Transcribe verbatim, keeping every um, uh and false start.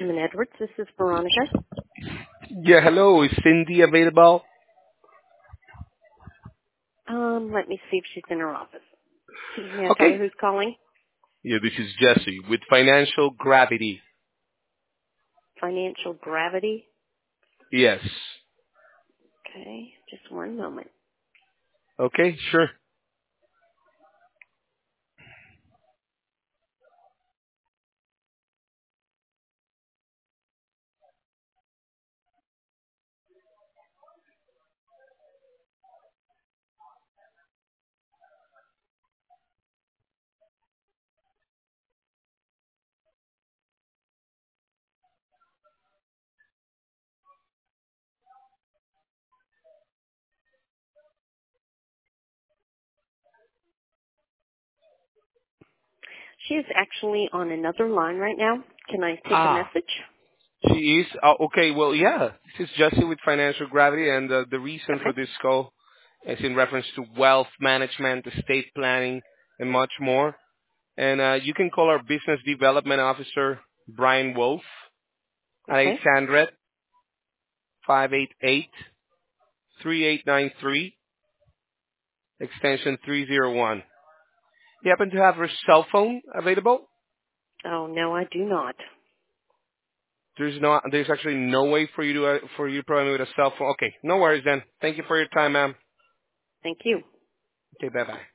Benjamin Edwards. This is Veronica. Yeah, hello. Is Cindy available? Um, let me see if she's in her office. May I tell her Okay. who's calling? Yeah, this is Jesse with Financial Gravity. Financial Gravity. Yes. Okay, just one moment. Okay, sure. She is actually on another line right now. Can I take a Ah, message? she is? Oh, okay, well, yeah. This is Jesse with Financial Gravity, and uh, the reason for Okay. this call is in reference to wealth management, estate planning, and much more. And uh, you can call our Business Development Officer, Brian Wolf, at eight Okay. hundred, five eight eight, three eight nine three, extension three zero one. You happen to have her cell phone available? Oh, no, I do not. There's no, there's actually no way for you to, uh, for you to provide me with a cell phone. Okay, no worries then. Thank you for your time, ma'am. Thank you. Okay, bye bye.